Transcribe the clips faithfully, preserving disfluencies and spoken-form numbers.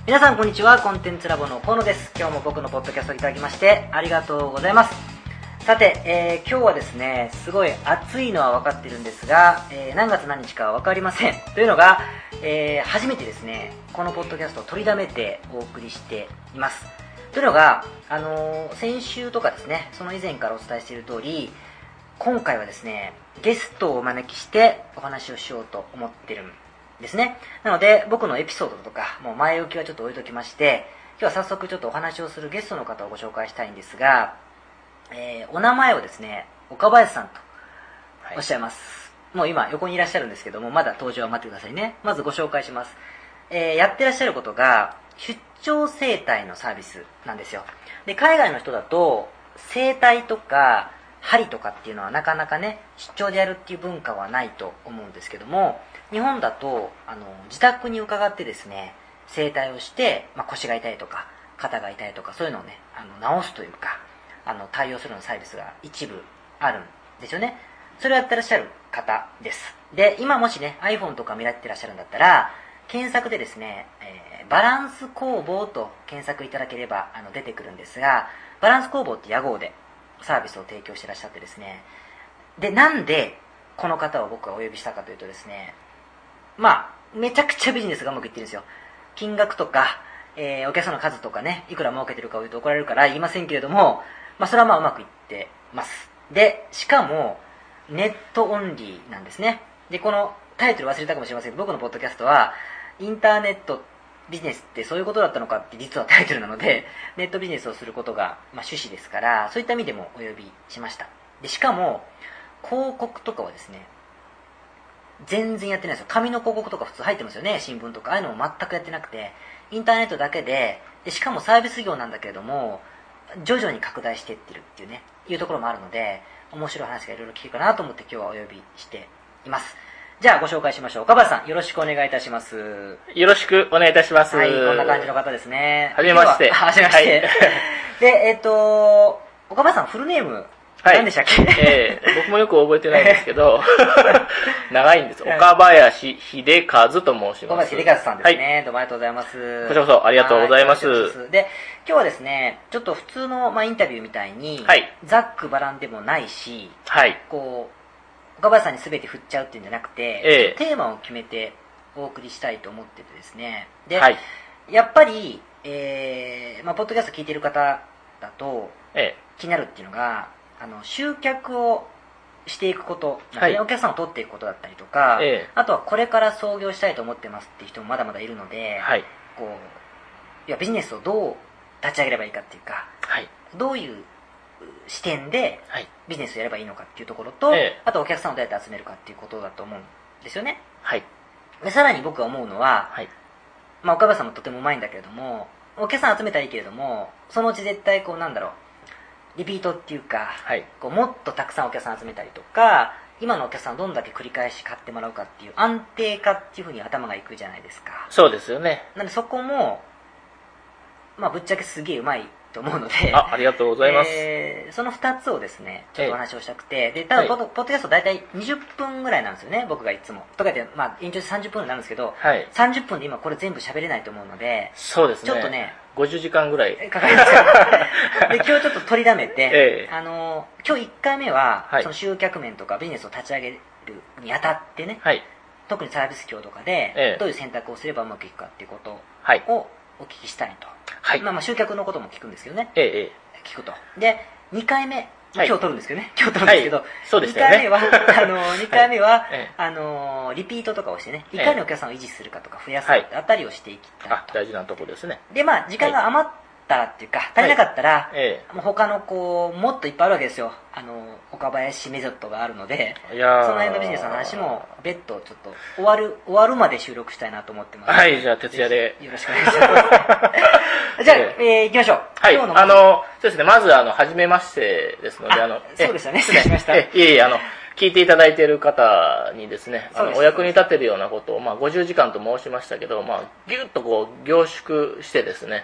皆さんこんにちは。コンテンツラボの河野です。今日も僕のポッドキャストをいただきましてありがとうございます。さて、えー、今日はですね、すごい暑いのは分かってるんですが、えー、何月何日かは分かりません。というのが、えー、初めてですね、このポッドキャストを取りだめてお送りしています。というのが、あのー、先週とかですね、その以前からお伝えしている通り、今回はですね、ゲストをお招きしてお話をしようと思ってるんですね。なので、僕のエピソードとか、もう前置きはちょっと置いときまして、今日は早速ちょっとお話をするゲストの方をご紹介したいんですが、えー、お名前をですね、岡林さんとおっしゃいます。はい、もう今横にいらっしゃるんですけども、まだ登場は待ってくださいね。まずご紹介します。えー、やってらっしゃることが、出張整体のサービスなんですよ。で、海外の人だと、整体とか、針とかっていうのはなかなかね、出張でやるっていう文化はないと思うんですけども、日本だとあの自宅に伺ってですね、整体をして、まあ、腰が痛いとか肩が痛いとかそういうのをね、あの治すというか、あの対応するのサービスが一部あるんですよね。それをやってらっしゃる方です。で、今もしね iPhone とか見られてらっしゃるんだったら、検索でですね、えー、バランス工房と検索いただければあの出てくるんですが、バランス工房って屋号でサービスを提供してらっしゃってですね、で、なんでこの方を僕がお呼びしたかというとですね、まあめちゃくちゃビジネスがうまくいってるんですよ。金額とか、えー、お客さんの数とかね、いくら儲けてるかを言うと怒られるから言いませんけれども、まあそれはまあうまくいってます。で、しかもネットオンリーなんですね。で、このタイトル忘れたかもしれませんけど、僕のポッドキャストはインターネットビジネスってそういうことだったのかって実はタイトルなので、ネットビジネスをすることが、まあ、趣旨ですから、そういった意味でもお呼びしました。で、しかも広告とかはですね、全然やってないですよ。紙の広告とか普通入ってますよね、新聞とか。ああいうのも全くやってなくて、インターネットだけで、でしかもサービス業なんだけれども、徐々に拡大していってるっていうね、いうところもあるので、面白い話がいろいろ聞けるかなと思って今日はお呼びしています。じゃあご紹介しましょう。岡林さん、よろしくお願いいたします。 よろしくお願いいたします。 はい、こんな感じの方ですね。 はじめまして。 はじめまして。はい、で、えっと、岡林さん、フルネーム、はい、何でしたっけ？ えー、僕もよく覚えてないんですけど、長いんです。岡林秀和と申します。 岡林秀和さんですね。はい、どうもありがとうございます。 こちらこそありがとうございます。 で、今日はですね、ちょっと普通の、まあ、インタビューみたいに、はい、ざっくばらんでもないし、はい、こう、岡林さんに全て振っちゃうっていうんじゃなくて、ええ、テーマを決めてお送りしたいと思っててですね。で、はい、やっぱり、えー、まあ、ポッドキャスト聞いてる方だと、ええ、気になるっていうのが、あの、集客をしていくこと、はい、お客さんを取っていくことだったりとか、ええ、あとはこれから創業したいと思ってますっていう人もまだまだいるので、はい、こう、いや、ビジネスをどう立ち上げればいいかっていうか、はい、どういう視点でビジネスをやればいいのかっていうところと、はい、あとお客さんをどうやって集めるかっていうことだと思うんですよね。はい。で、さらに僕が思うのは、はい、まあ岡林さんもとてもうまいんだけれども、お客さん集めたらいいけれども、そのうち絶対こうなんだろう、リピートっていうか、はい、こうもっとたくさんお客さん集めたりとか、今のお客さんをどんだけ繰り返し買ってもらうかっていう安定化っていうふうに頭がいくじゃないですか。 そうですよね。 なのでそこも、まあぶっちゃけすげえうまいと思うので、 あ、ありがとうございます。 えー、そのふたつをですね、ちょっとお話をしたくて、で、多分ポッド、はい、ポッドキャスト大体にじゅっぷんぐらいなんですよね、僕がいつも。とかで、まあ延長してさんじゅっぷんになるんですけど、はい、さんじゅっぷんで今これ全部喋れないと思うので、 そうですね。 ちょっとね、 ごじゅうじかんぐらいかかりますよね。で、今日ちょっと取りだめて、ええ、あの、今日いっかいめは、はい、その集客面とかビジネスを立ち上げるにあたってね、はい、特にサービス業とかで、ええ、どういう選択をすればうまくいくかっていうことをお聞きしたいと。はい、まあまあ集客のことも聞くんですけどね。ええ、聞くと。で、にかいめ、今日取るんですけどね。今日取るんですけど、はい、 そうですよね。 にかいめは、あの、にかいめは、はい、あの、リピートとかをしてね、いかにお客さんを維持するかとか増やすかってあたりをしていきたいと。はい、 あ、大事なとこですね。 で、まあ、時間が余ったらっていうか、足りなかったら、はい、ええ、もう他のこう、もっといっぱいあるわけですよ。あの、岡林メソッドがあるので、いやその辺のビジネスの話も、別途ちょっと、終わる、終わるまで収録したいなと思ってます。 はい、じゃあ、徹夜で。 よろしくお願いします。じゃあ、えー、行きましょう。 はい、今日のあの、そうですね、まず、あの、はじめましてですので、あの、 そうですよね、失礼しました。 え、いえいえ、あの、聞いていただいている方にですね、あのお役に立てるようなことを、まあ、ごじゅうじかんと申しましたけど、まあ、ぎゅっとこう、凝縮してですね、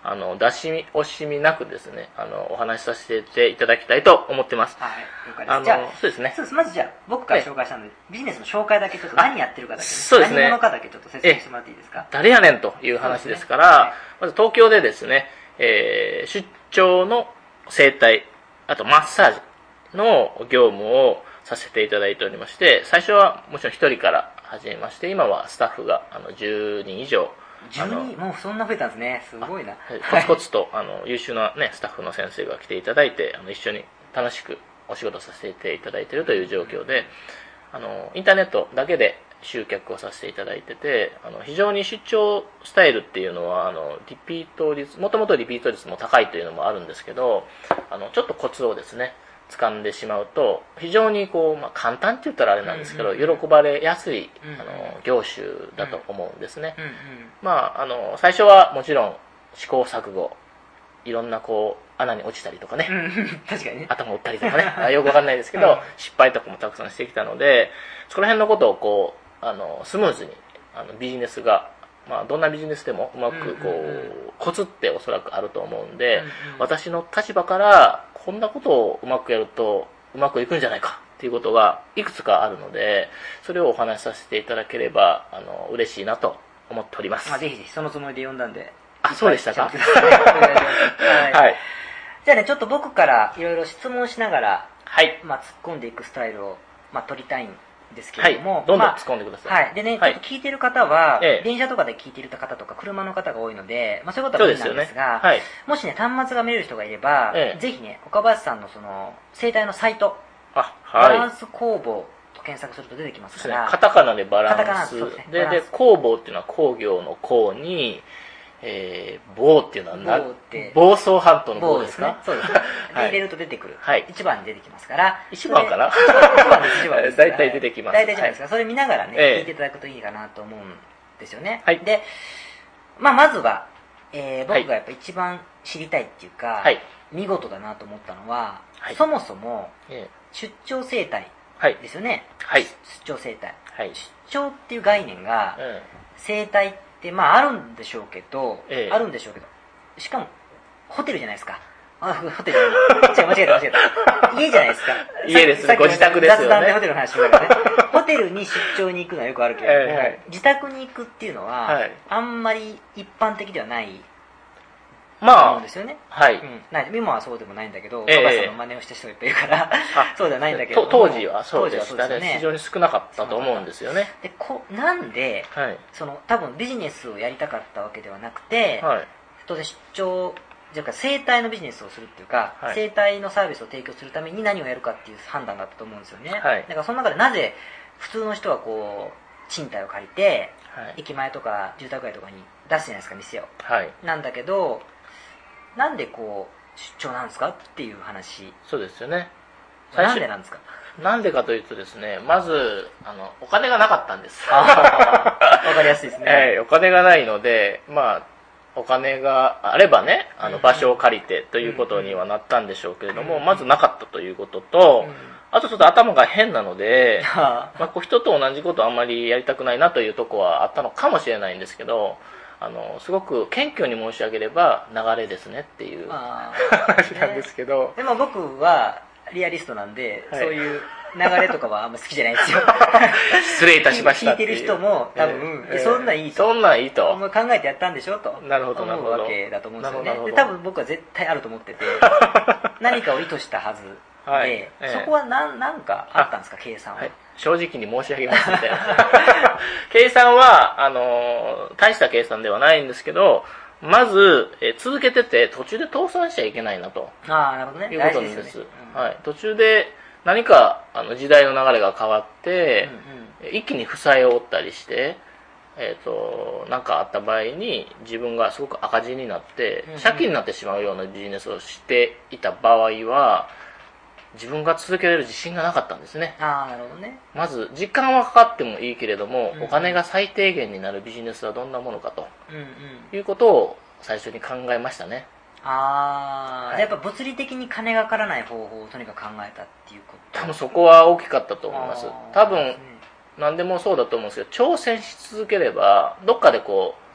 あの出し惜しみなくですね、あのお話しさせていただきたいと思ってます。 はい、了解です。 あのじゃあそうですね。 そうです。まずじゃあ僕から紹介したので、ビジネスの紹介だけちょっと何やってるかだけ、 そうですね。 何者かだけちょっと説明してもらっていいですか。 誰やねんという話ですから、ねはい、まず東京でですね、えー、出張の整体、あとマッサージの業務をさせていただいておりまして、最初はもちろん一人から始めまして、今はスタッフがあのじゅうにん以上。 じゅうにんもうそんな増えたんですね。すごいな。 コツコツとあの優秀な、ね、スタッフの先生が来ていただいて、あの一緒に楽しくお仕事させていただいているという状況で、あのインターネットだけで集客をさせていただいてて、あの非常に出張スタイルっていうのはあのリピート率、もともとリピート率も高いというのもあるんですけど、あのちょっとコツをですね掴んでしまうと非常にこう、まあ、簡単って言ったらあれなんですけど、うんうん、喜ばれやすい、うんうん、あの業種だと思うんですね、うんうん、まああの最初はもちろん試行錯誤、いろんなこう穴に落ちたりとかね、 うん、確かにね頭打ったりとかねよくわかんないですけど、うん、失敗とかもたくさんしてきたので、そこら辺のことをこうあのスムーズにあのビジネスが、まあ、どんなビジネスでもうまくこう、うんうんうん、コツっておそらくあると思うんで、うんうん、私の立場からこんなことをうまくやるとうまくいくんじゃないかっていうことがいくつかあるので、それをお話しさせていただければあの嬉しいなと思っております。 まあ、ぜひぜひそのつもりで読んだんで。 あ、そうでしたか。はい、 はい、じゃあね、ちょっと僕からいろいろ質問しながら、 はい、 まあ、突っ込んでいくスタイルを、まあ、取りたいんですけれども、 はい、どんどん突っ込んでください。 まあ、はい。でね、はい、ちょっと聞いてる方は、ええ、電車とかで聞いてる方とか車の方が多いので、まあ、そういうことは無理なんですが、 ねはい、 もしね、端末が見れる人がいれば、ええ、ぜひね、岡林さんのその生態のサイト、 あ、はい、 バランス工房と検索すると出てきますから、 カタカナでバランス、 ね、 で、で工房っていうのは工業の工に、えー、棒っていうのは何、房総半島の棒ですか？ そうですね。で、入れると出てくる。 はい。 一番に出てきますから。 一番かな？ 一番です、一番です。 大体出てきます。 大体じゃないですか。それ見ながらね、聞いていただくといいかなと思うんですよね。はい。で、まあ、まずは、えー、僕がやっぱ一番知りたいっていうか、はい、見事だなと思ったのは、はい、そもそも、出張生態ですよね。はい。出張生態。はい。出張っていう概念が、生態ってでまああるんでしょうけど、ええ、あるんでしょうけど、しかもホテルじゃないですか。あ、ホテル。違う、間違えた、間違えた。家じゃないですか。 家ですね。ご自宅ですよね。 雑談でホテルの話してたからね。ホテルに出張に行くのはよくあるけれども、えはい、自宅に行くっていうのは、はい、あんまり一般的ではないと思うんですよね。 はい。 うん、ない今はそうでもないんだけど、ええ、岡林さんの真似をした人がいっぱいいるから、そうではないんだけど、 当時はそうでしたね。非常に少なかったと思うんですよね。 でこなんで、はい、その多分ビジネスをやりたかったわけではなくて、はい、当然出張じゃあ生態のビジネスをするっていうか、はい、生態のサービスを提供するために何をやるかっていう判断だったと思うんですよね。はい、だからその中でなぜ普通の人はこう賃貸を借りて、はい、駅前とか住宅街とかに出すじゃないですか、店を。はい、なんだけど、なんでこう出張なんですかっていう話。 そうですよね。 なんでなんですか？ なんでかというとですね、まずあのお金がなかったんです。 わかりやすいですね。 えー、お金がないので、まあお金があればね、あの場所を借りてということにはなったんでしょうけれども、まずなかったということと、あとちょっと頭が変なので、まあこう人と同じことあんまりやりたくないなというところはあったのかもしれないんですけど。あのすごく謙虚に申し上げれば流れですねっていう話なんですけど、 ね、でも僕はリアリストなんで、はい、そういう流れとかはあんま好きじゃないんですよ。 失礼いたしました聞いてる人も多分、えー、そんなんいいとそんなんいいと考えてやったんでしょとなるほどなるほど思うわけだと思うんですよね。で多分僕は絶対あると思ってて何かを意図したはずで、はいえー、そこは何なんかあったんですか、計算は。はい、 正直に申し上げますみたいな計算はあの大した計算ではないんですけど、まずえ続けてて途中で倒産しちゃいけないなとあなるほど、ね、 いうことなんです、ねうんはい、途中で何かあの時代の流れが変わって、うんうん、一気に負債を負ったりして、えーと、なんかあった場合に自分がすごく赤字になって、うんうん、借金になってしまうようなビジネスをしていた場合は自分が続けられる自信がなかったんですね。 ああ、なるほどね。 まず時間はかかってもいいけれども、うん、お金が最低限になるビジネスはどんなものかと、うんうん、いうことを最初に考えましたね。 ああ、はい、やっぱ物理的に金がかからない方法をとにかく考えたっていうこと。 多分そこは大きかったと思います。多分、ね、何でもそうだと思うんですけど、挑戦し続ければどっかでこう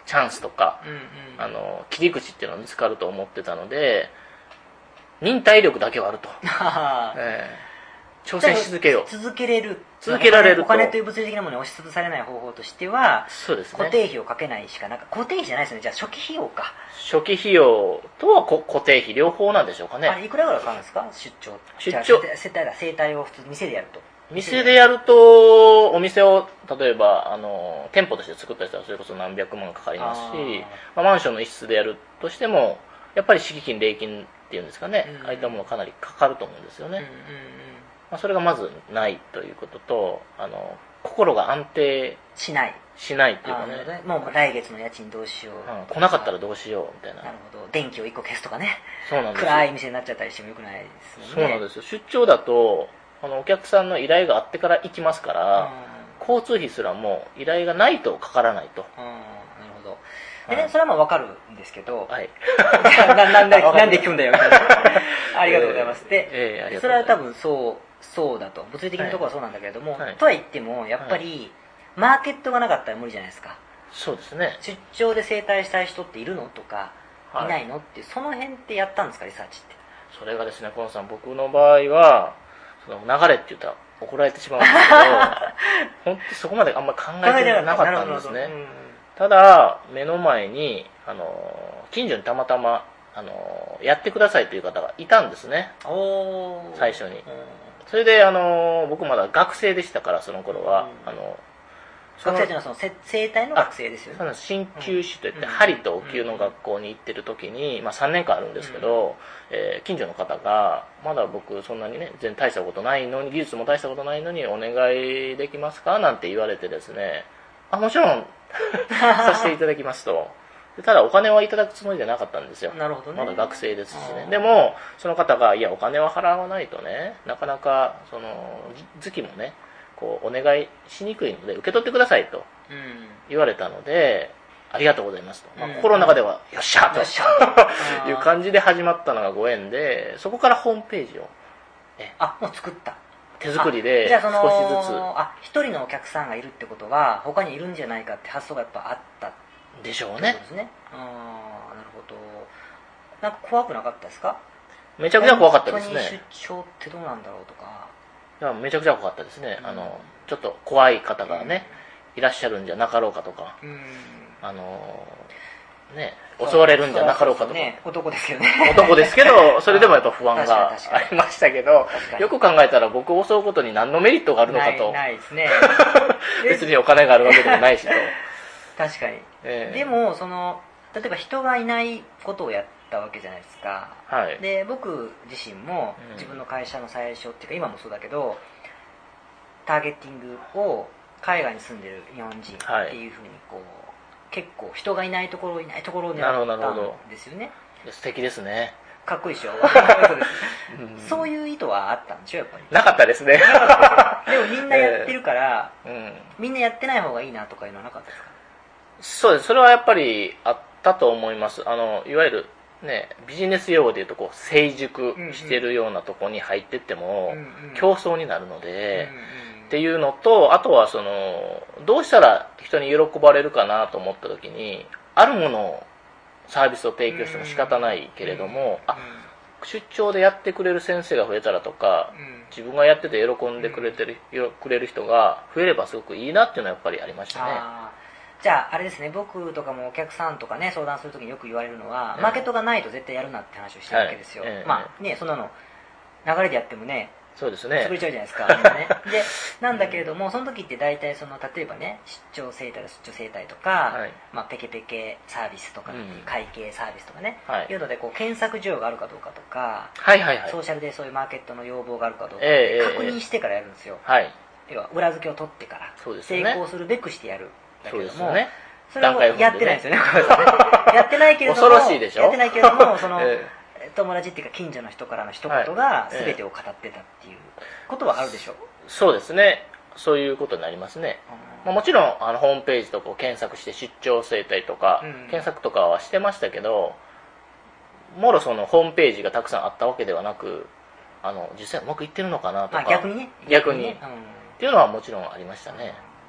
チャンスとか、 うんうん、 あの切り口っていうのが見つかると思ってたので、忍耐力だけはあると、えー、挑戦し続けよう、 続けれる、 続けられると、 お金という物理的なものに押しつぶされない方法としては、 そうですね、 固定費をかけないしかなく、固定費じゃないですよね。じゃあ初期費用か、 初期費用とは固定費両方なんでしょうかね。 あれいくらぐらいかかるんですか、出張出張接待だ接待を普通に店でやると、 店でやると、お店を例えばあの店舗として作ったりしたらそれこそ何百万かかりますし、まあ、マンションの一室でやるとしてもやっぱり敷金礼金っていうんですかね、うん、ああいったものかなりかかると思うんですよね、うんうんうん、まあ、それがまずないということと、あの心が安定しないしないっていうかね、 もう来月の家賃どうしよう、 うん、来なかったらどうしようみたいな、 なるほど、電気をいっこ消すとかね、 そうなんですよ、 暗い店になっちゃったりしてもよくないですもんね。 そうなんですよ、出張だとあのお客さんの依頼があってから行きますから、うん、交通費すらも依頼がないとかからないと、 うん、なるほど。でね、はい、それはまあ分かるんですけど、 はい、 な, なんでなんで聞くんだよみたいなありがとうございます、で、 えーえー、 それは多分そうそうだと、物理的なところはそうなんだけれども、はい、とは言ってもやっぱり、はい、マーケットがなかったら無理じゃないですか。 そうですね、 出張で整体したい人っているのとか、はい、いないのって、その辺ってやったんですか、リサーチって。 それがですね、河野さん、僕の場合はその流れって言ったら怒られてしまうんですけど本当そこまであんまり考えてなかったんですね、うん、ただ目の前にあの近所にたまたまあのやってくださいという方がいたんですね、最初に。それであの僕まだ学生でしたから、その頃は、うん、あの学生というのはその整体の学生ですよね。 鍼灸師といって、うん、針とお灸の学校に行ってる時に、まあ、さんねんかんあるんですけど、うん、えー、近所の方がまだ僕そんなにね全然大したことないのに、技術も大したことないのにお願いできますかなんて言われてですね、あ、もちろんさせていただきますと。ただお金はいただくつもりじゃなかったんですよ。 なるほどね。 まだ学生ですしね。でもその方が、いやお金は払わないとね、なかなかその月もねこうお願いしにくいので受け取ってくださいと言われたので、うん、ありがとうございますと、まあ、心の中では、うん、よっしゃという感じで始まったのがご縁で、そこからホームページをえあもう作った、 手作りで少しずつ、 あ一人のお客さんがいるってことは他にいるんじゃないかって発想がやっぱあったでしょうね。 そうですね。ああ、なるほど。なんか怖くなかったですか？ めちゃくちゃ怖かったですね。 本当に出張ってどうなんだろうとか。 いやめちゃくちゃ怖かったですね、うん、あのちょっと怖い方がね、うん、いらっしゃるんじゃなかろうかとか、うん、あのね襲われるんじゃなかろうかとか、 ね、男ですけどね男ですけどそれでもやっぱ不安がありましたけど、よく考えたら僕を襲うことに何のメリットがあるのかと。 ない、ないですね別にお金があるわけでもないしと確かに、えー、でもその例えば人がいないことをやったわけじゃないですか、はい、で僕自身も自分の会社の最初っていうか今もそうだけど、ターゲッティングを海外に住んでる日本人っていうふうにこう、はい、結構人がいないところいないところを狙ったんですよね。 素敵ですね。 かっこいいでしょそういう意図はあったんでしょやっぱり。 なかったですねでもみんなやってるから、えーうん、みんなやってない方がいいなとかいうのはなかったですか？ そうです。それはやっぱりあったと思います。あのいわゆるね、ビジネス用語でいうとこう成熟してるようなところに入ってっても競争になるので、っていうのと、あとはそのどうしたら人に喜ばれるかなと思った時に、あるものをサービスを提供しても仕方ないけれども、あ、出張でやってくれる先生が増えたらとか、自分がやってて喜んでくれてるくれる人が増えればすごくいいなっていうのはやっぱりありましたね。 じゃああれですね、僕とかもお客さんとかね相談するときによく言われるのは、えー、マーケットがないと絶対やるなって話をしてるわけですよ、はいえー、まあね、そんなの流れでやってもね、 そうですね、 潰れちゃうじゃないですか、ね、でなんだけれども、その時って大体その例えばね、出張整体の出張整体とか、はい、まあ、ペケペケサービスとか、うん、会計サービスとかね、はい、いうのでこう検索需要があるかどうかとか、 はいはいはい、 ソーシャルでそういうマーケットの要望があるかどうかって確認してからやるんですよ、 えーえーはい、 要は裏付けを取ってから、 そうですね、 成功するべくしてやるだけども、 そうですね、 それをやってないんですよね。やってないけれども、 恐ろしいでしょ。 やってないけれども、その、えー、友達っていうか近所の人からの一言が全てを語ってたっていうことはあるでしょう。 そうですね。そういうことになりますね。まあ、もちろんあのホームページとかを検索して出張整体とか、うん、検索とかはしてましたけど、もろそのホームページがたくさんあったわけではなく、あの実際うまくいってるのかなとか、 逆にね、 逆に、うん、っていうのはもちろんありましたね。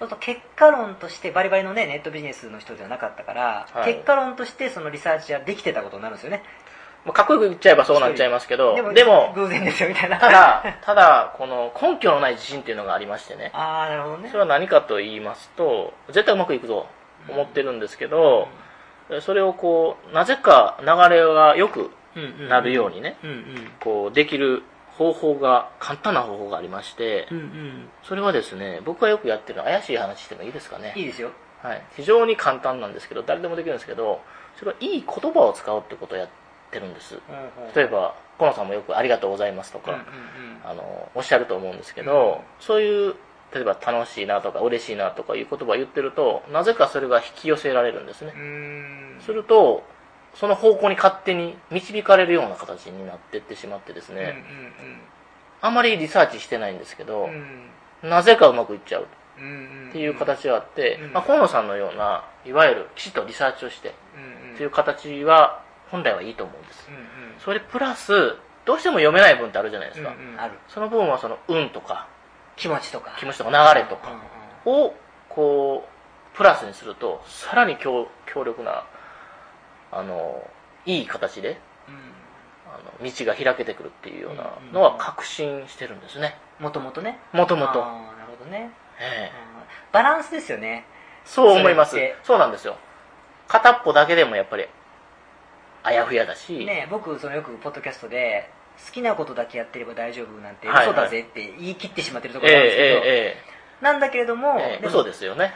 そうすると結果論としてバリバリのねネットビジネスの人ではなかったから、はい、結果論としてそのリサーチはできてたことになるんですよね。 まあ、かっこよく言っちゃえばそうなっちゃいますけど、 でも、 でも偶然ですよみたいな。 ただ、ただ、この根拠のない自信っていうのがありましてね。 ああ、なるほどね。 それは何かと言いますと、絶対うまくいくと思ってるんですけど、うん、それをこう、なぜか流れが良くなるようにね、こう、できる方法が、簡単な方法がありまして、うんうん、それはですね、僕がよくやってる怪しい話してもいいですかね。 いいですよ。 はい。非常に簡単なんですけど、誰でもできるんですけど、それはいい言葉を使うってことをやっててるんです。例えば河野さんもよくありがとうございますとか、うんうんうん、あのおっしゃると思うんですけど、うん、そういう例えば楽しいなとか嬉しいなとかいう言葉を言ってるとなぜかそれが引き寄せられるんですね。うーんするとその方向に勝手に導かれるような形になっていってしまってですね、うんうんうん、あまりリサーチしてないんですけど、うん、なぜかうまくいっちゃうっていう形があって、うんうんまあ、河野さんのようないわゆるきちっとリサーチをしてっていう形は本来はいいと思うんです、うんうん、それプラスどうしても読めない文ってあるじゃないですか、うんうん、あるその部分はその運とか気持ちとか気持ちとか流れとかをこうプラスにするとさらに 強, 強力なあのいい形で、うん、あの道が開けてくるっていうようなのは確信してるんですね。 もともとねもともとなるほどね、えー、バランスですよね。 そう思います。そうなんですよ。片っぽだけでもやっぱりあやふやだし、 ね、僕そのよくポッドキャストで好きなことだけやってれば大丈夫なんて嘘だぜって言い切ってしまってるところなんですけど、えーえー、なんだけれども、 えー、嘘ですよね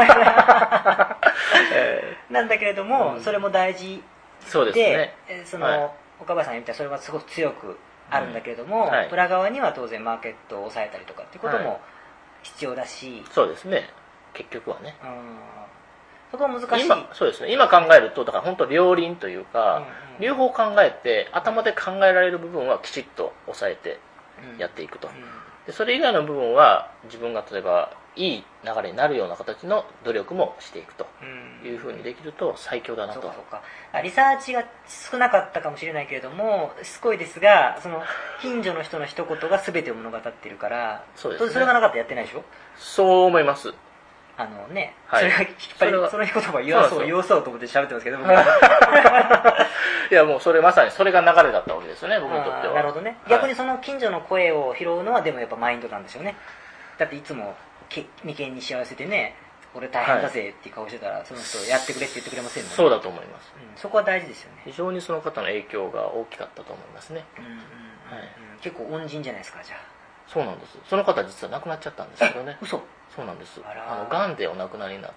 なんだけれども、うん、それも大事で、 そうですね、 その、はい、岡林さんが言ったらそれはすごく強くあるんだけれども、うんはい、裏側には当然マーケットを抑えたりとかっていうことも必要だし、はい、 そうですね結局はね、うんそこは難しい。 今、そうですね。今考えると、だから本当両輪というか、うんうん、両方考えて、頭で考えられる部分はきちっと抑えてやっていくと。うんうん、でそれ以外の部分は、自分が例えば、いい流れになるような形の努力もしていくというふうにできると最強だなと。 そうかそうか。リサーチが少なかったかもしれないけれども、しつこいですが、その、近所の人の一言が全てを物語っているから、 そうですね。 それがなかったらやってないでしょ？ そう思います。 あのね、はい、それが引っ張り、その言葉言わそう、言わそうと思って喋ってますけど、僕いやもうそれまさにそれが流れだったわけですよね、僕にとっては。 なるほどね。逆にその近所の声を拾うのはでもやっぱマインドなんですよね。だっていつも眉間にしわ寄せてね、俺大変だぜっていう顔してたら、はい、その人やってくれって言ってくれませんもんね。 そうだと思います、 うん。そこは大事ですよね。 非常にその方の影響が大きかったと思いますね。うんうんうんはい、結構恩人じゃないですか、じゃあ。 そうなんです。その方実は亡くなっちゃったんですけどね。 嘘。 そうなんです。あの癌でお亡くなりになって、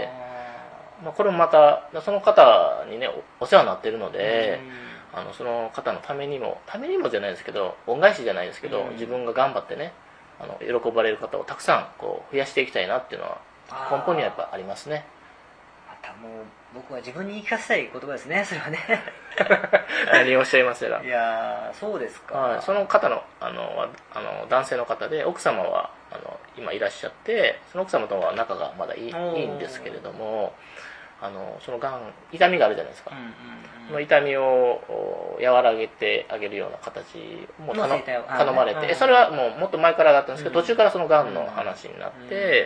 まあ、これもまたその方にね お, お世話になってるので、あのその方のためにもためにもじゃないですけど恩返しじゃないですけど、自分が頑張ってねあの喜ばれる方をたくさんこう増やしていきたいなっていうのは根本にはやっぱありますね。 またもう僕は自分に言い聞かせたい言葉ですね、それはね。 何をおっしゃいますやら。 いやそうですか、 はい、その方のあのあの男性の方で奥様はあの今いらっしゃって、その奥様とは仲がまだいい、いいんですけれども、あのそのがん痛みがあるじゃないですか、うんうんうん、その痛みを和らげてあげるような形も頼, 頼まれて、それはもうもっと前からだったんですけど、途中からそのがんの話になって、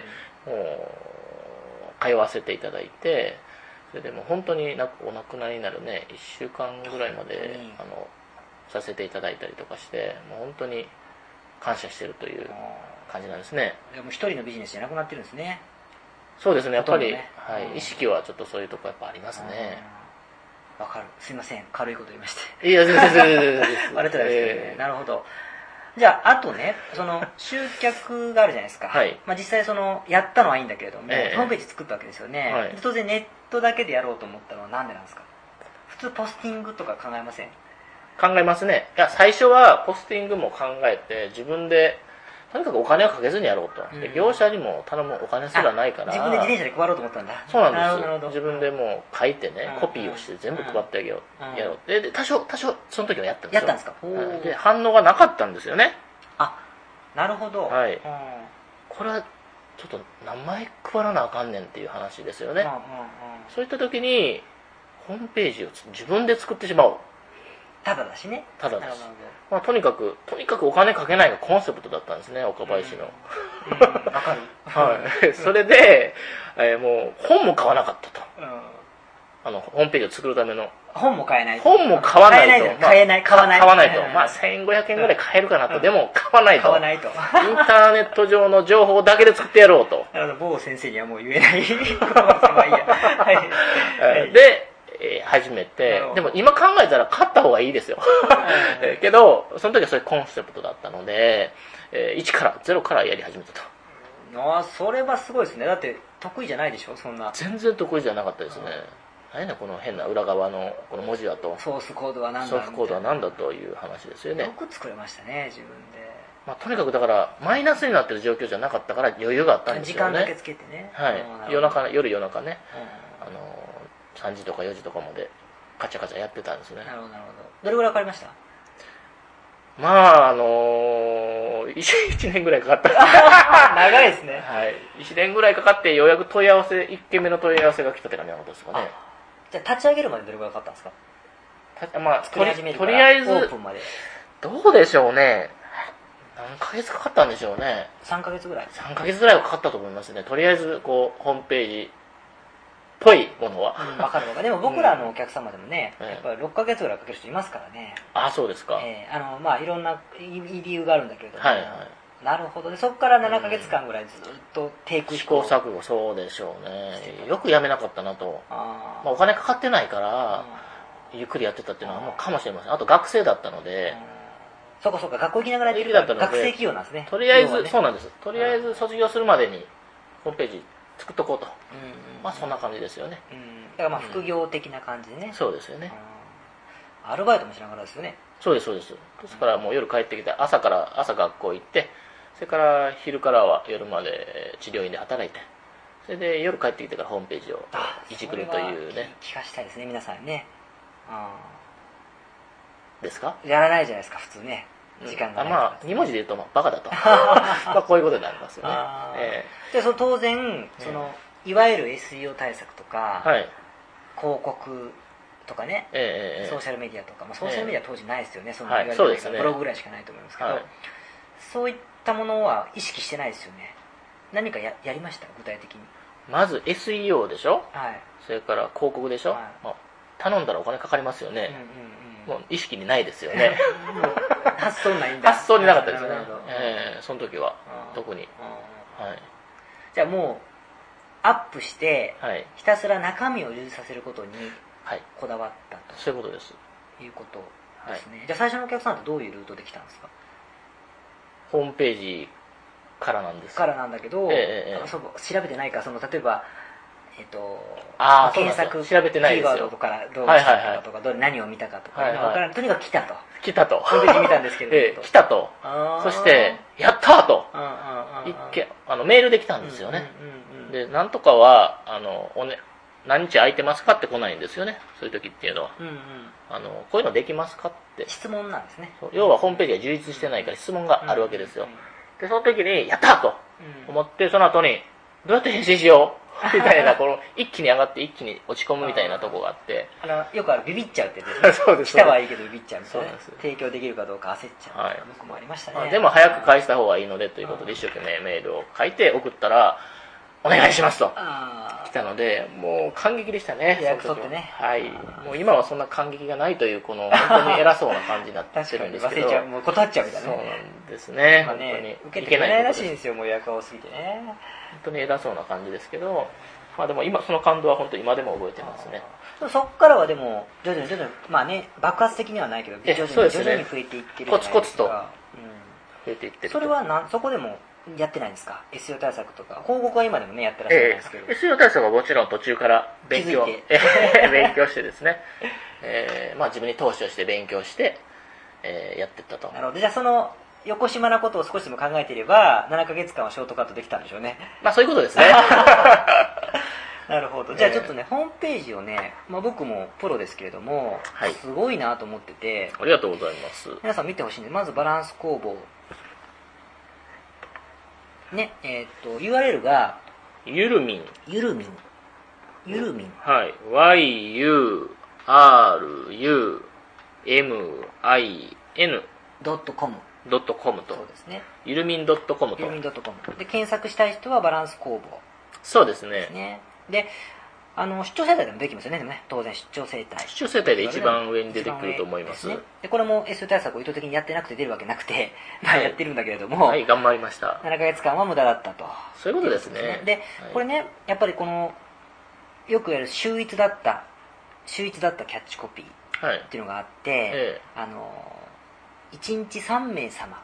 もう通わせていただいて、それでもう本当にお亡くなりになるねいっしゅうかんぐらいまで、うん、あのさせていただいたりとかして、もう本当に感謝してるという感じなんですね。 でも一人のビジネスじゃなくなってるんですね。 そうですね、やっぱり、ねはい、意識はちょっとそういうとこやっぱありますね。 わかる。すいません、軽いこと言いまして。 いや全然全然全然あれとですけどね、えー、なるほど。じゃああとね、その集客があるじゃないですか、はいまあ、実際そのやったのはいいんだけれども、えー、ホームページ作ったわけですよね、はい、当然ネットだけでやろうと思ったのはなんでなんですか？普通ポスティングとか考えません？ 考えますね。いや最初はポスティングも考えて自分でとにかくお金をかけずにやろうと、うん、業者にも頼むお金すらないから自分で自転車で配ろうと思ったんだ。 そうなんです。自分でもう書いてね、うん、コピーをして全部配ってあげよう、うん、やろうで、で多少多少その時はやったんですよ。 やったんですか？ で反応がなかったんですよね。 あ、なるほど、 はい、うん、これはちょっと何枚配らなあかんねんっていう話ですよね、うんうんうん、そういった時にホームページを自分で作ってしまおうっただだしね。 ただだしなるほど。 まあ、とにかくとにかくお金かけないがコンセプトだったんですね、岡林の。 うん、わ、うん、かる。 はい。それで、えー、もう本も買わなかったと。 うん、 あのホームページを作るための本も買えないと。 本も買わないと。 買えない、買わない。 買わないと。まあ、せんごひゃくえんぐらい買えるかなと。でも、買わないと。 買わないと。インターネット上の情報だけで作ってやろうと。 なるほど、某先生にはもう言えない。まあいいや。はい。 で、えー、始めて、でも今考えたら買った方がいいですよ。けど、その時はそういうコンセプトだったので、えー、いちから、ゼロからやり始めたと。 ああ、それはすごいですね。だって、得意じゃないでしょ、そんな。 全然得意じゃなかったですね。何やねんこの変な裏側のこの文字だと。 ソースコードは何だソースコードは何だという話ですよね。 よく作れましたね、自分で。 まあ、とにかくだからマイナスになってる状況じゃなかったから余裕があったんですよね。 時間だけつけてね。 はい。夜中、夜夜中ね、 うん、 あのさんじとかよじとかまでカチャカチャやってたんですね。 なるほどなるほど。どれぐらいかかりました？ まああのー、いちねんぐらいかかった。 長いですね。 はい。いちねんぐらいかかってようやく問い合わせいっけんめの問い合わせが来たって感じなかったですかね。 じゃあ立ち上げるまでどれぐらいかかったんですか？ まあ、 作り始めるとりあえずオープンまでどうでしょうね。何ヶ月かかったんでしょうね。 さんかげつぐらい。 さんかげつぐらいはかかったと思いますね。とりあえずこうホームページっぽいものは。 うん、分かる分かる。でも僕らのお客様でもね、 うん、 やっぱりろっかげつぐらいかける人いますからね。 ああ、そうですか。 えー、あのまあいろんな理由があるんだけれども、 はいはい。 なるほどね。そこからななかげつかんぐらいずっとテイク試行錯誤。そうでしょうね。よくやめなかったなと。あ、まあ、お金かかってないからゆっくりやってたっていうのはもうかもしれません。あと学生だったので、 そうかそうか、学校行きながらやってるから学生企業なんですね。 とりあえず、ね、そうなんです。とりあえず卒業するまでにホームページ作っとこうと、うん、まあそんな感じですよね。 うん、だからまあ副業的な感じでね、うん、 そうですよね。 アルバイトもしながらですよね。 そうですそうです。ですからもう夜帰ってきて、朝から朝学校行って、それから昼からは夜まで治療院で働いて、それで夜帰ってきてからホームページをいじくるというね。 聞かしたいですね、皆さんね。あですか？ やらないじゃないですか、普通ね。時間がない、 うん、まあに文字で言うと、まあ、バカだと。まあこういうことになりますよね。 えー、でその当然その、えー、いわゆる エスイーオー 対策とか、はい、広告とかね、えー、ソーシャルメディアとか、まあ、ソーシャルメディアは当時ないですよね、えー、そのいわゆる、はい、ブログぐらいしかないと思いますけど、はい、そういったものは意識してないですよね。何か や, やりました具体的に？まず エスイーオー でしょ、 はい、 それから広告でしょ、はい、まあ、頼んだらお金かかりますよね、うんうんうん、もう意識にないですよね。 発想ないんだ。 発想になかったですよね、えー、その時は特に、はい、 じゃあもうアップして、はい、ひたすら中身を充実させることにこだわったと、 はい、そういうことです。 いうことですね、はい、じゃあ最初のお客さんってどういうルートで来たんですか？ ホームページからなんですからなんだけど、えー、そう調べてないからその例えばえっと、 あ検索調べてないですよ。 キーワードからどうしたかとか、はいはいはい、何を見たかとか、はいはい、とにかく来たと。 来たと。 ホームページ見たんですけど、 えー、来たと。そして、やったーと。一見、あの、メールで来たんですよね。うんうんうん、で、なんとかは、あの、おね、何日空いてますかって来ないんですよね。そういう時っていうのは。うんうん、あの、こういうのできますかって。 質問なんですね。 要はホームページが充実してないから質問があるわけですよ。うんうんうん、で、その時に、やったーと思って、その後に、どうやって返信しようみたいな、この一気に上がって一気に落ち込むみたいなとこがあって、 あのよくあるビビっちゃうってやつですね。そうです。来たはいいけどビビっちゃうみたいな。提供できるかどうか焦っちゃう。はい、僕もありましたね。 まあ、でも早く返した方がいいのでということで一生懸命メールを書いて送ったら、お願いしますと来たので、もう感激でしたね。 予約取ってね。 はい。もう今はそんな感激がないというこの本当に偉そうな感じになってるんですけど。 忘れちゃう、もう断っちゃうみたいな。 そうなんですね。 本当に受けていけないらしいんですよ、もう予約が多すぎてね。 本当に偉そうな感じですけど、まあでも今その感動は本当に今でも覚えてますね。 そこからはでも徐々に徐々にまあね爆発的にはないけど徐々に徐々に増えていってるじゃないですか。 コツコツと増えていってる。 それはなんそこでもやってないんですか？ エスイーオー 対策とか広告は今でもねやってらっしゃるんですけど、 えー、エスイーオー 対策はもちろん途中から勉強勉強してですね、えー、まあ自分に投資をして勉強して、えー、やっていったと。 なるほど。じゃあその横島なことを少しでも考えていればななかげつかんはショートカットできたんでしょうね。 まあそういうことですね。 なるほど。じゃあちょっとね、えー、ホームページをね、まあ、僕もプロですけれども、はい、すごいなと思ってて、 ありがとうございます。 皆さん見てほしいんで、まずバランス工房ね、えっ、ー、と ユーアールエル がゆるみんゆるみんゆるみんはい ワイユーアールユーエムアイエヌドットコム。 ドットコムと、 そうですね。 ゆるみん .com と。 ゆるみん .com。で、検索したい人はバランス工房そうですね。 ですね。で、あの、出張生態でもできますよね、でもね。当然出張生態。 出張生態で一番上に出てくると思います。 ね、で、これも エスイー 対策を意図的にやってなくて出るわけなくて、まあやってるんだけれども、 はい、頑張りました。 ななかげつかんは無駄だったと。 そういうことですね。 で、 はい、 これね、やっぱりこの、よくやる秀逸だった、秀逸だったキャッチコピーっていうのがあって、はい、ええ、あの、いちにちさんめいさま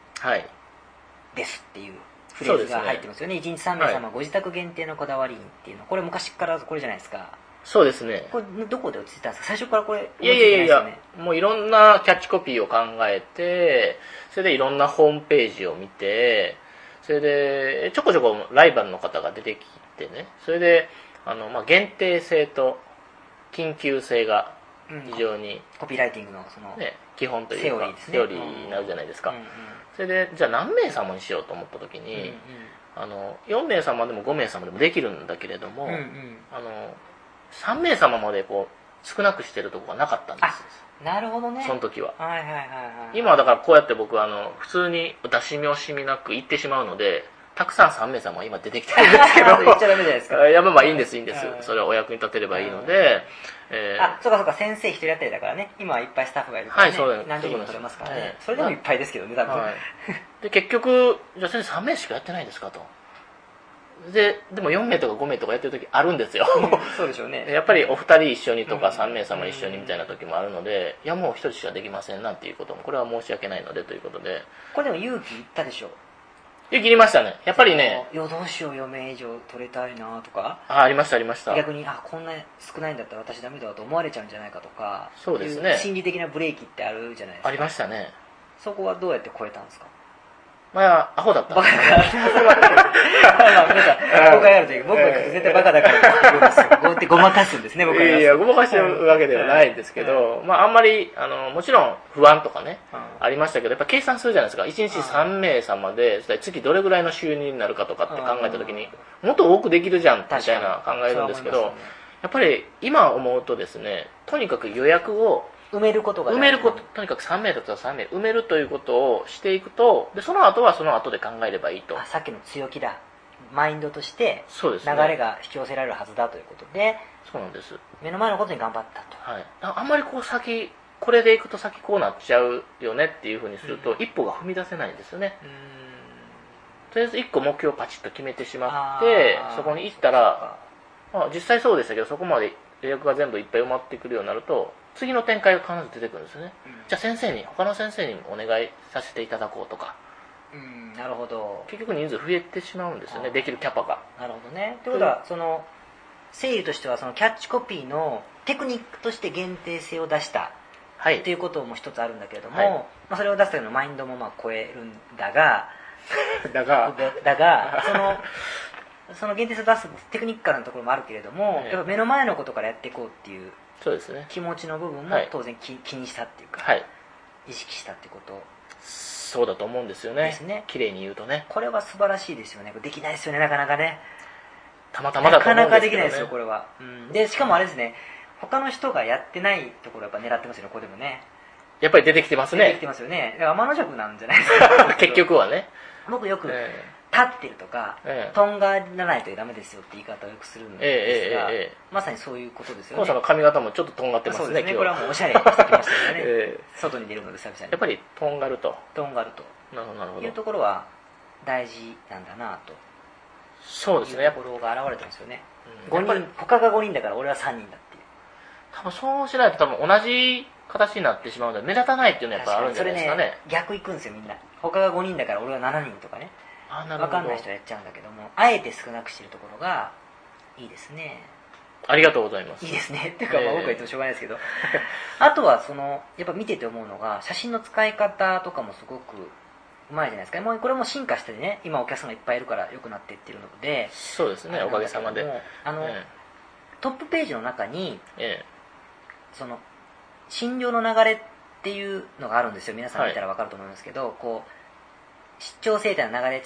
ですっていうフレーズが入ってますよね。いちにちさんめいさま、はい、ご自宅限定のこだわり印っていうの。これ昔からこれじゃないですか。 そうですね。 これどこで落ち着いたんですか？最初からこれ、 いやいやいやいや、もういろんなキャッチコピーを考えて、それでいろんなホームページを見て、それでちょこちょこライバルの方が出てきてね、それであの、まあ、限定性と緊急性が非常に、うん、 コピーライティングのその、 ね、基本というかセオリーですね。 セオリーになるじゃないですか。うんうん、それでじゃあ何名様にしようと思った時に、うんうん、あのよんめいさまでもごめいさまでもできるんだけれども、うんうん、あのさんめいさままでこう少なくしてるところがなかったんです。 なるほどね。 その時は。 はいはいはいはい。 今はだからこうやって僕はあの普通に出し惜しみなく言ってしまうので、たくさんさんめいさまは今出てきてるんですけど。 言っちゃダメじゃないですか。 いや、まあまあいいんですいいんです。それはお役に立てればいいので。 えー、あ、そうかそうか、先生一人やったりだからね。今はいっぱいスタッフがいるからね。はい、そうです。何十人も取れますからね。はい、それでもいっぱいですけどね、多分。はい、 で、結局、じゃあ先生さんめいしかやってないんですかと。で、でもよんめいとかごめいとかやってる時あるんですよ。 そうでしょうね。 やっぱりお二人一緒にとかさんめいさま一緒にみたいな時もあるので、いやもう一人しかできませんなんていうことも、これは申し訳ないのでということで。 これでも勇気いったでしょ。 勇気いりましたね。やっぱりね。 いや、どうしよう、よんめい以上取れたいなとか。 あ、ありましたありました。 逆に、あ、こんな少ないんだったら私ダメだと思われちゃうんじゃないかとか。 そうですね。 心理的なブレーキってあるじゃないですか。 ありましたね。 そこはどうやって超えたんですか？ まあ、アホだった。 バカだから。まあ、皆さん、誤解あるというか、僕は絶対バカだからって言うんですよ。こうやってごまかすんですね、僕は。 いやいや、ごまかしてるわけではないんですけど、まあ、あんまり、あの、もちろん不安とかね、ありましたけど、やっぱ計算するじゃないですか。いちにちさんめいさまで、月どれぐらいの収入になるかとかって考えたときに、もっと多くできるじゃん、みたいな考えるんですけど、やっぱり今思うとですね、とにかく予約を、 埋めることが埋めること、とにかくさんめいだったらさんめい埋めるということをしていくと、でその後はその後で考えればいいと。 あ、さっきの強気だ。マインドとしてそうです、ね、 流れが引き寄せられるはずだということで、 そうなんです。 目の前のことに頑張ったと。 はい。あんまりこう先これでいくと先こうなっちゃうよねっていうふうにすると、うん、一歩が踏み出せないんですよね。うん、とりあえず一個目標をパチッと決めてしまって、そこに行ったら、まあ、実際そうでしたけど、そこまで予約が全部いっぱい埋まってくるようになると、次の展開が必ず出てくるんですよね。うん、じゃあ先生に、他の先生にお願いさせていただこうとか。 うん、なるほど。 結局人数増えてしまうんですよね、できるキャパが。 なるほどね。ということは、その、整理としては、そのキャッチコピーのテクニックとして限定性を出した。はい。っていうことも一つあるんだけれども、はい、まあ、それを出すためのマインドもまあ超えるんだが、 だが、 だが、その、その限定性を出すテクニックなところもあるけれども、やっぱ目の前のことからやっていこうっていう、 そうですね、 気持ちの部分も当然気、はい、気にしたっていうか、はい、意識したってこと。 そうだと思うんですよね。ですね。綺麗に言うとね。 これは素晴らしいですよね。できないですよね、なかなかね。 たまたまだと思うんですけどね。 なかなかできないですよ、これは。うん、で、しかもあれですね、他の人がやってないところやっぱ狙ってますよね、ここでもね。 やっぱり出てきてますね。 出てきてますよね。だから天の弱なんじゃないですか。 結局はね。 僕よく、えー、立ってるとか、えー、とんがらないとダメですよって言い方をよくするんですが、えーえーえー、まさにそういうことですよね。 コウさんの髪型もちょっととんがってますね。 そうですね。これはもうおしゃれにしてきましたよね。えー、外に出るので久々に。 やっぱりとんがると。 とんがると。 なるほどなるほど。 いうところは大事なんだなと。 そうですね。 いうところが現れてますよね。うん、ごにん、他がごにんだから俺はさんにんだっていう。 多分そうしないと多分同じ形になってしまうので目立たないっていうのはやっぱあるんじゃないですかね。 それね、逆いくんですよみんな。他がごにんだから俺はしちにんとかね。あ、なるほど。分かんない人はやっちゃうんだけども、あえて少なくしてるところがいいですね。 ありがとうございます。 いいですね。っていうか、まあ僕は言ってもしょうがないですけど。あとはその、やっぱ見てて思うのが、写真の使い方とかもすごくうまいじゃないですか。もうこれも進化してね、今お客さんがいっぱいいるから良くなっていってるので。 そうですね、おかげさまで。 あの、ええ、トップページの中に、ええ、その、診療の流れっていうのがあるんですよ。皆さん見たら分かると思いますけど、はい、こう、出張生態の流れって言って、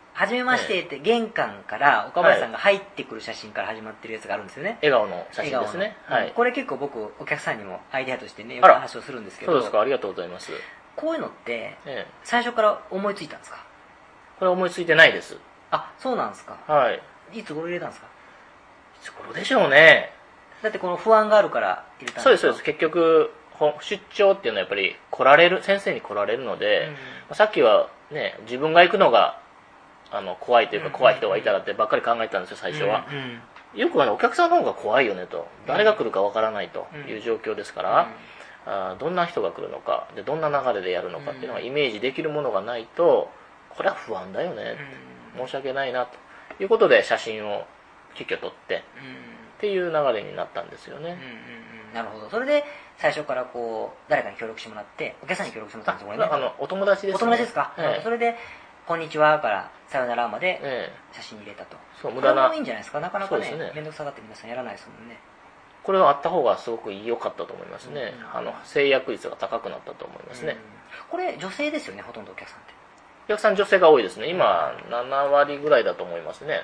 はじめましてって玄関から岡林さんが入ってくる写真から始まってるやつがあるんですよね。 笑顔の写真ですね。はい。 これ結構僕お客さんにもアイデアとしてねよく話をするんですけど。 そうですか、ありがとうございます。 こういうのって最初から思いついたんですか？ これ思いついてないです。 あ、そうなんですか。 はい。 いつ頃入れたんですか？ いつ頃でしょうね。 だってこの不安があるから入れたんですか？ そうですそうです。結局出張っていうのはやっぱり来られる先生に来られるので、うん、さっきはね自分が行くのがあの怖いというか怖い人がいたらってばっかり考えてたんですよ最初は、うんうん、よくあのお客さんの方が怖いよねと、誰が来るかわからないという状況ですから、うん、あどんな人が来るのかでどんな流れでやるのかっていうのがイメージできるものがないとこれは不安だよね、うん、申し訳ないなということで写真を急遽撮って、うん、っていう流れになったんですよね、うんうんうん、なるほど。それで最初からこう誰かに協力してもらってお客さんに協力してもらったんですよね。 あのお友達ですね。 お友達ですか、 ええ、 それでこんにちはからさよならまで写真入れたと、ええ、 そう無駄な。 これもいいんじゃないですか。なかなか ね, ね面倒くさがって皆さんやらないですもんね。 これはあった方がすごく良かったと思いますね、うん、あの制約率が高くなったと思いますね、うん、 これ女性ですよね、ほとんどお客さんって。 お客さん女性が多いですね。今ななわりぐらいだと思いますね、うん、なる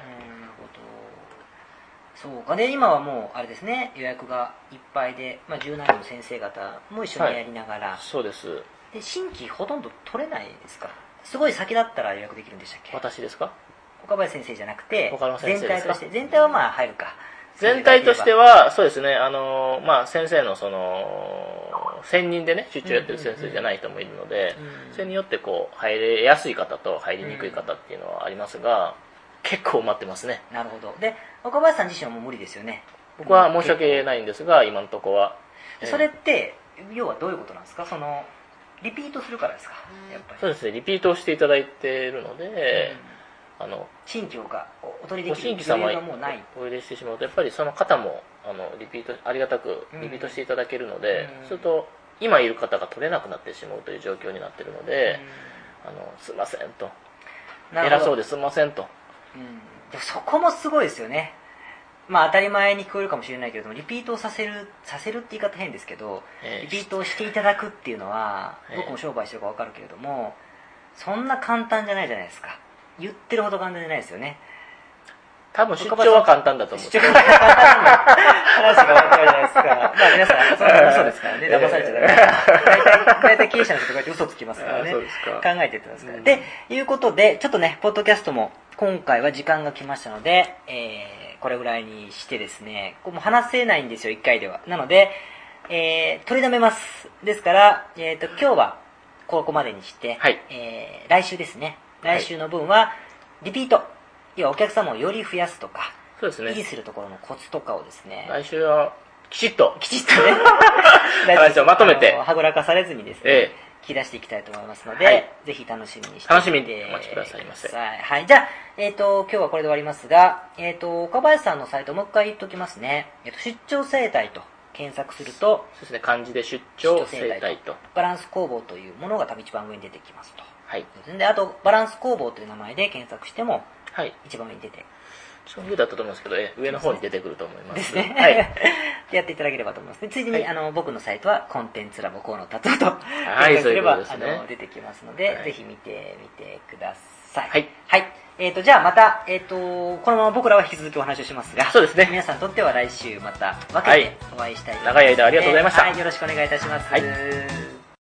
ほど。そうか。で今はもうあれですね、予約がいっぱいで、まあ、じゅうななの先生方も一緒にやりながら、はい、 そうです。 で新規ほとんど取れないですか？すごい先だったら予約できるんでしたっけ？ 私ですか？ 岡林先生じゃなくて他の先生ですか？ 全体として。全体はまあ入るか。 全体としてはそうですね、あのまあ先生のその専任でね出張やってる先生じゃない人もいるので、うんうん、それによってこう入れやすい方と入りにくい方っていうのはありますが、結構待ってますね。 なるほど。で岡林さん自身はもう無理ですよね。 僕は申し訳ないんですが今のところは。 それって要はどういうことなんですか？そのリピートするからですか？やっぱりそうですね、リピートをしていただいているので、うん、あの新規がお取りできる新規様がもうない、 お入れしてしまうとやっぱりその方もあのリピートありがたくリピートしていただけるので、うん、すると今いる方が取れなくなってしまうという状況になっているので、うん、あのすいませんと、偉そうですいませんと、 うん、でもそこもすごいですよね。まあ当たり前に聞こえるかもしれないけれども、リピートをさせるさせるって言い方変ですけど、えー、リピートをしていただくっていうのは、えー、僕も商売してるか分かるけれども、そんな簡単じゃないじゃないですか。言ってるほど簡単じゃないですよね。 多分出張は簡単だと思う。 出張は簡単な話が分かるじゃないですか。まあ皆さんそんな嘘ですからね、騙されちゃダメ。大体大体経営者の人とかって嘘つきますからね。そうですか。考えてってますから。うん、でいうことでちょっとねポッドキャストも今回は時間が来ましたので、えー、これぐらいにしてですね、こうもう話せないんですよいっかいでは。なので、えー、取りだめます。ですから、えーと今日はここまでにして、はい、えー、来週ですね。来週の分はリピート、要はお客様をより増やすとか、 そうですね、 維持するところのコツとかをですね、 来週はきちっときちっとね話をまとめてはぐらかされずにですね、ええ、聞き出していきたいと思いますので、はい、ぜひ楽しみにして楽しみにお待ちくださいませ。 はい、じゃあ、えーと、今日はこれで終わりますが、えーと、岡林さんのサイトもう一回言っときますね。えーと、出張生態と検索すると、 そうですね、漢字で出張生態とバランス工房というものが多分一番上に出てきますと。 はい。 で、あとバランス工房という名前で検索しても、 はい、 一番上に出て、 ちょっと上だったと思うんですけど、え上の方に出てくると思います。 ですね。 はい。 やっていただければと思います。でついでに、はい、あの僕のサイトはコンテンツラボ河野達夫とはい、そういうことですね。 あの出てきますので、はい、ぜひ見てみてください。 はい。 はい。えっ、ー、とじゃあまたえっ、ー、とこのまま僕らは引き続きお話をしますが、 そうですね。 皆さんにとっては来週また分けてお会いしたいと思います、ね。 長い間ありがとうございました。 はい、よろしくお願いいたします。はい。